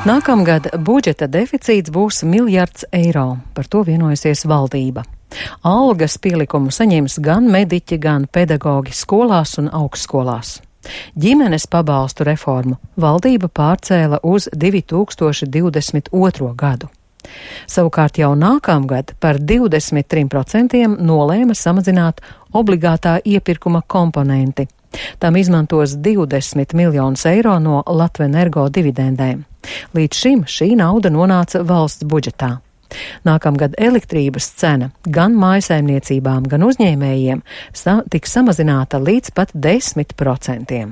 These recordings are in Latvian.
Nākamgad budžeta deficīts būs 1 miljards eiro, par to vienojusies valdība. Algas pielikumu saņems gan mediķi, gan pedagogi skolās un augstskolās. Ģimenes pabalstu reformu valdība pārcēla uz 2022. gadu. Savukārt jau nākamgad par 23% nolēma samazināt obligātā iepirkuma komponenti. Tam izmantos 20 miljonus eiro no Latvenergo dividendēm. Līdz šim šī nauda nonāca valsts budžetā. Nākamgad elektrības cena gan mājsaimniecībām, gan uzņēmējiem tiks samazināta līdz pat 10%.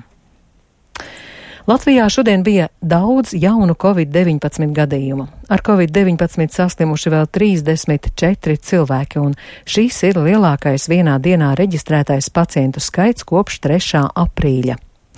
Latvijā šodien bija daudz jaunu Covid-19 gadījumu. Ar Covid-19 saslimuši vēl 34 cilvēki, un šis ir lielākais vienā dienā reģistrētais pacientu skaits kopš 3. aprīļa.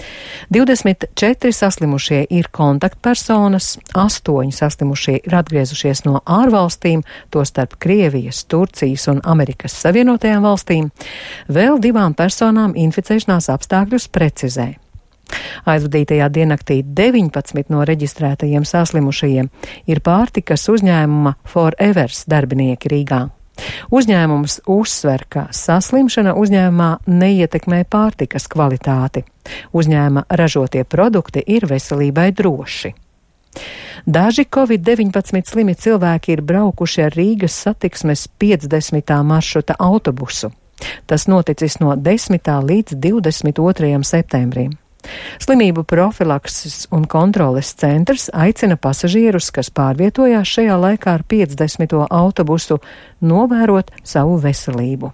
24 saslimušie ir kontaktpersonas, 8 saslimušie ir atgriezušies no ārvalstīm, tostarp Krievijas, Turcijas un Amerikas Savienotajām valstīm. Vēl 2 personām inficēšanās apstākļus precizē. Aizvadītajā diennaktī 19 no reģistrētajiem saslimušajiem ir pārtikas uzņēmuma Forevers darbinieki Rīgā. Uzņēmums uzsver, ka saslimšana uzņēmumā neietekmē pārtikas kvalitāti. Uzņēmuma ražotie produkti ir veselībai droši. Daži Covid-19 slimi cilvēki ir braukuši ar Rīgas satiksmes 50. maršruta autobusu. Tas noticis no 10. līdz 22. septembrim. Slimību profilakses un kontroles centrs aicina pasažierus, kas pārvietojās šajā laikā ar 50. autobusu, novērot savu veselību.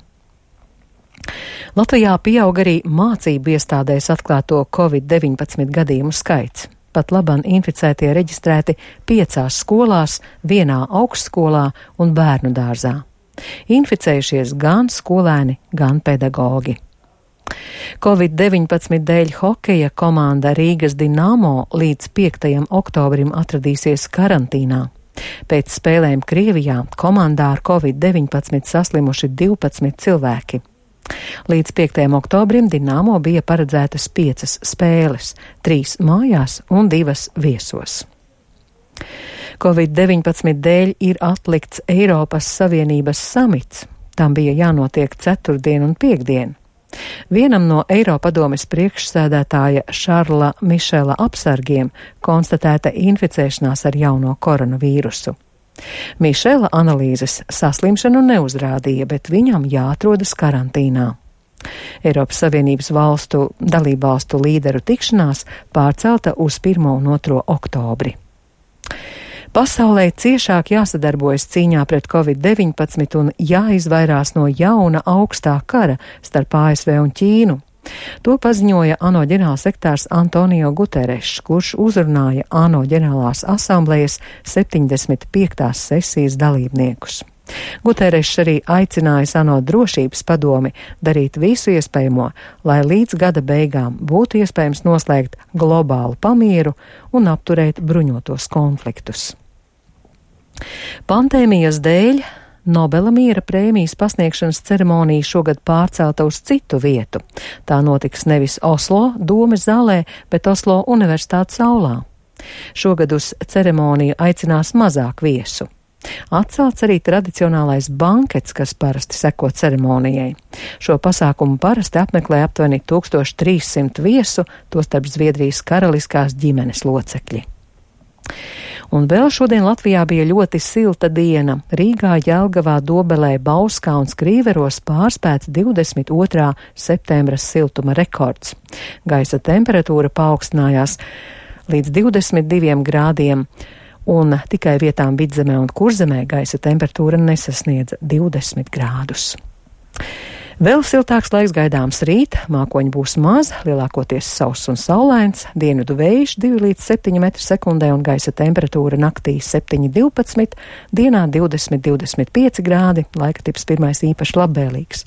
Latvijā pieaug arī mācību iestādēs atklāto Covid-19 gadījumu skaits. Pat labam inficētie reģistrēti 5 skolās, 1 augstskolā un bērnu dārzā. Inficējušies gan skolēni, gan pedagogi. Covid-19 dēļ hokeja komanda Rīgas Dinamo līdz 5. oktobrim atradīsies karantīnā. Pēc spēlēm Krievijā komandā ar Covid-19 saslimuši 12 cilvēki. Līdz 5. oktobrim Dinamo bija paredzētas 5 spēles, 3 mājās un 2 viesos. Covid-19 dēļ ir atlikts Eiropas Savienības samits. Tam bija jānotiek ceturtdien un piekdien. Vienam no Eiropadomes priekšsēdētāja Šarla Mišela apsargiem konstatēta inficēšanās ar jauno koronavīrusu. Mišela analīzes saslimšanu neuzrādīja, bet viņam jāatrodas karantīnā. Eiropas Savienības dalībvalstu līderu tikšanās pārcelta uz 1. un 2. oktobri. Pasaulē ciešāk jāsadarbojas cīņā pret Covid-19 un jāizvairās no jauna augstā kara starp ASV un Ķīnu. To paziņoja ANO ģenerālsekretārs Antonio Guterešs, kurš uzrunāja ANO ģenerālās asamblejas 75. sesijas dalībniekus. Guterešs arī aicinājis ANO drošības padomi darīt visu iespējamo, lai līdz gada beigām būtu iespējams noslēgt globālu pamieru un apturēt bruņotos konfliktus. Pandēmijas dēļ Nobela miera prēmijas pasniegšanas ceremonija šogad pārcelta uz citu vietu. Tā notiks nevis Oslo Domes zālē, bet Oslo Universitātes aulā. Šogad uz ceremoniju aicinās mazāk viesu. Atcelts arī tradicionālais bankets, kas parasti seko ceremonijai. Šo pasākumu parasti apmeklē aptuveni 1300 viesu, tostarp Zviedrijas karaliskās ģimenes locekļi. Un vēl šodien Latvijā bija ļoti silta diena. Rīgā, Jelgavā, Dobelē, Bauskā un Skrīveros pārspēts 22. septembra siltuma rekords. Gaisa temperatūra paaugstinājās līdz 22 grādiem, un tikai vietām Vidzemē un Kurzemē gaisa temperatūra nesasniedza 20 grādus. Vēl siltāks laiks gaidāms rīt, mākoņi būs maz, lielākoties sauss un saulains, dienvidu vējš 2 līdz 7 m/sekundē un gaisa temperatūra naktī 7–12, dienā 20–25 grādi, laika tips pirmais īpaši labvēlīgs.